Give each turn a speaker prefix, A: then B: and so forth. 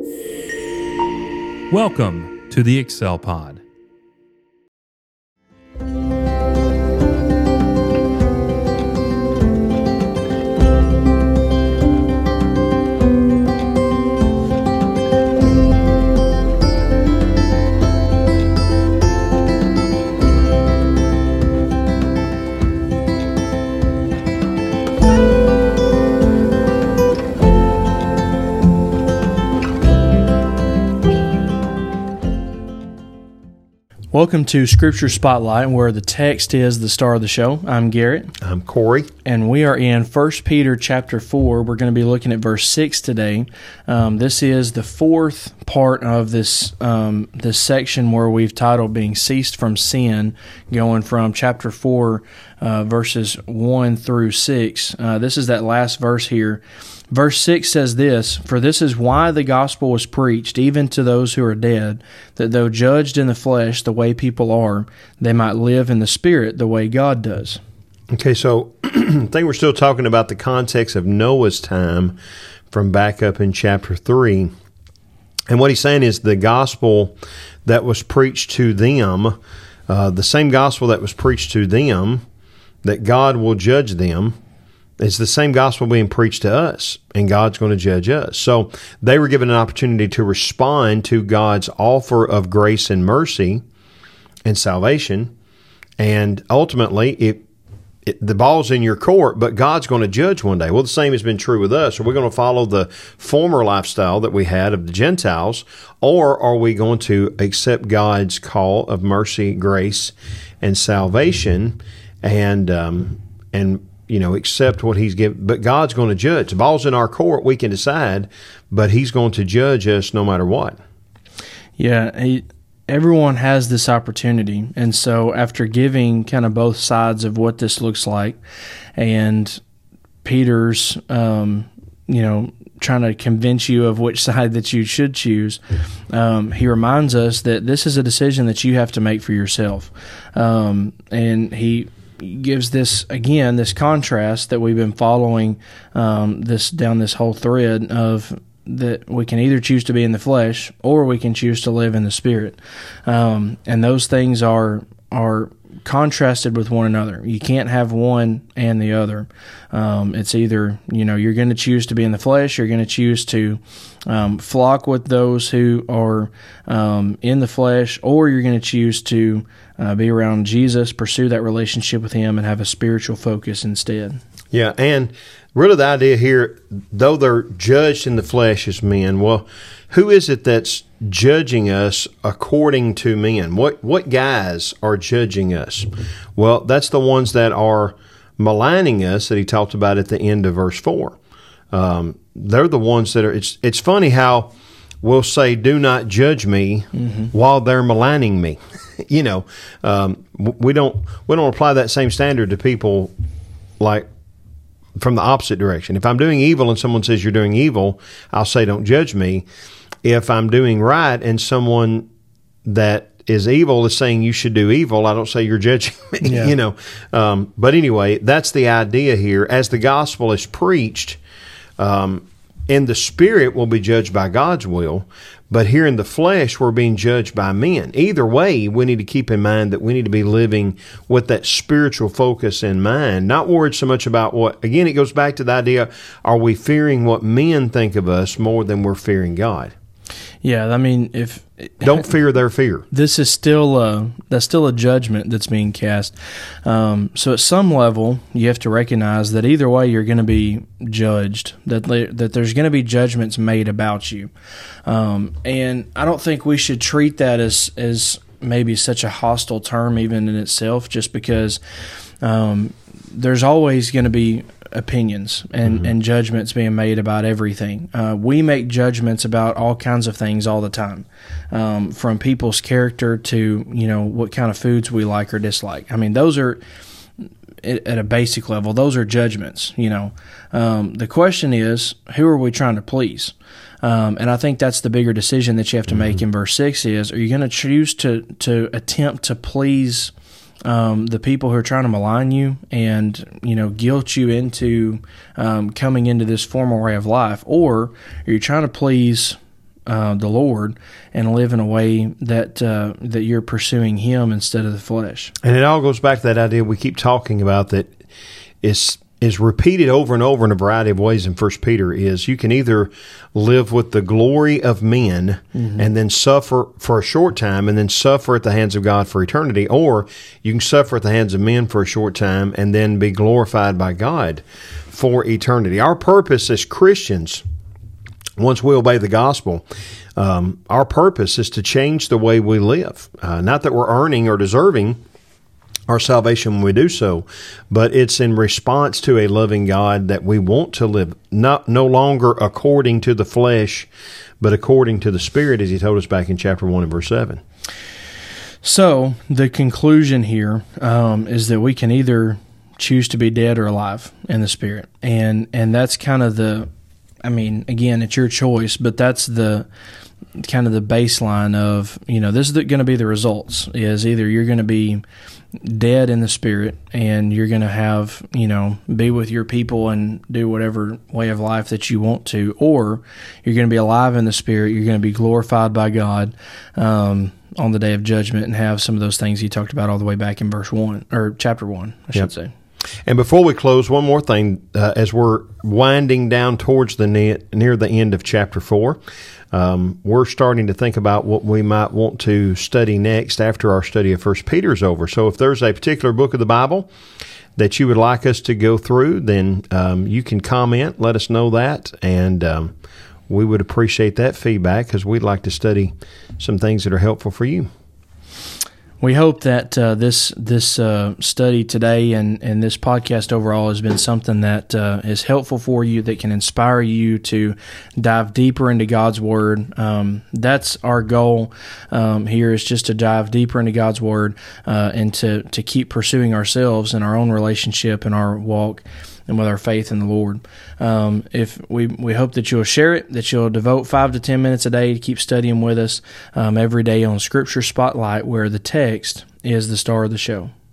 A: Welcome to the Excel Pod.
B: Welcome to Scripture Spotlight, where the text is the star of the show. I'm Garrett.
C: I'm Corey.
B: And we are in 1 Peter chapter 4. We're going to be looking at verse 6 today. This is the fourth part of this section where we've titled Being Ceased from Sin, going from chapter 4, verses 1 through 6. This is that last verse here. Verse 6 says this, "For this is why the gospel was preached, even to those who are dead, that though judged in the flesh the way people are, they might live in the spirit the way God does."
C: Okay, so I think we're still talking about the context of Noah's time from back up in chapter 3. And what he's saying is the gospel that was preached to them, the same gospel that was preached to them, that God will judge them, it's the same gospel being preached to us, and God's going to judge us. So they were given an opportunity to respond to God's offer of grace and mercy and salvation. And ultimately, the ball's in your court, but God's going to judge one day. Well, the same has been true with us. Are we going to follow the former lifestyle that we had of the Gentiles, or are we going to accept God's call of mercy, grace, and salvation, and accept what He's given? But God's going to judge. The ball's in our court. We can decide, but He's going to judge us no matter what.
B: Yeah, everyone has this opportunity. And so after giving kind of both sides of what this looks like, and Peter's, trying to convince you of which side that you should choose, he reminds us that this is a decision that you have to make for yourself. And he gives this contrast that we've been following down this whole thread of that we can either choose to be in the flesh or we can choose to live in the spirit, and those things are contrasted with one another. You can't have one and the other. It's either you're going to choose to be in the flesh, you're going to choose to flock with those who are in the flesh, or you're going to choose to be around Jesus, pursue that relationship with Him, and have a spiritual focus instead.
C: Yeah, and really the idea here, though they're judged in the flesh as men, well, who is it that's judging us according to men? What guys are judging us? Well, that's the ones that are maligning us that he talked about at the end of verse 4. They're the ones that are, it's funny how we'll say, "Do not judge me," while they're maligning me. We don't apply that same standard to people like from the opposite direction. If I'm doing evil and someone says you're doing evil, I'll say, "Don't judge me." If I'm doing right and someone that is evil is saying you should do evil, I don't say you're judging me.
B: Yeah.
C: But anyway, that's the idea here. As the gospel is preached, in the spirit we'll be judged by God's will, but here in the flesh we're being judged by men. Either way, we need to keep in mind that we need to be living with that spiritual focus in mind, not worried so much about what, again, it goes back to the idea, are we fearing what men think of us more than we're fearing God?
B: Yeah, I mean,
C: don't fear their fear.
B: This is still a judgment that's being cast. So at some level, you have to recognize that either way, you're going to be judged. That there's going to be judgments made about you, and I don't think we should treat that as maybe such a hostile term even in itself, just because there's always going to be opinions and judgments being made about everything. We make judgments about all kinds of things all the time, from people's character to what kind of foods we like or dislike. I mean, those are at a basic level, those are judgments. The question is, who are we trying to please? And I think that's the bigger decision that you have to make in verse 6 is, are you going to choose to attempt to please the people who are trying to malign you and, guilt you into coming into this formal way of life? Or are you trying to please the Lord and live in a way that that you're pursuing Him instead of the flesh.
C: And it all goes back to that idea we keep talking about that is repeated over and over in a variety of ways in 1 Peter is you can either live with the glory of men and then suffer for a short time and then suffer at the hands of God for eternity, or you can suffer at the hands of men for a short time and then be glorified by God for eternity. Our purpose as Christians, once we obey the gospel, our purpose is to change the way we live. Not that we're earning or deserving our salvation when we do so, but it's in response to a loving God that we want to live no longer according to the flesh, but according to the Spirit, as He told us back in chapter 1 and verse 7.
B: So the conclusion here is that we can either choose to be dead or alive in the Spirit, and that's kind of again, it's your choice, but that's the kind of the baseline of, this is going to be the results, is either you're going to be dead in the Spirit and you're going to have, be with your people and do whatever way of life that you want to, or you're going to be alive in the Spirit, you're going to be glorified by God on the day of judgment and have some of those things He talked about all the way back in verse 1, or chapter 1, I should say.
C: And before we close, one more thing, as we're winding down towards near the end of chapter 4, we're starting to think about what we might want to study next after our study of 1 Peter is over. So if there's a particular book of the Bible that you would like us to go through, then you can comment, let us know that, and we would appreciate that feedback because we'd like to study some things that are helpful for you.
B: We hope that this study today and this podcast overall has been something that is helpful for you, that can inspire you to dive deeper into God's Word. That's our goal here, is just to dive deeper into God's Word and to keep pursuing ourselves and our own relationship and our walk and with our faith in the Lord. If we hope that you'll share it, that you'll devote 5 to 10 minutes a day to keep studying with us every day on Scripture Spotlight, where the text is the star of the show.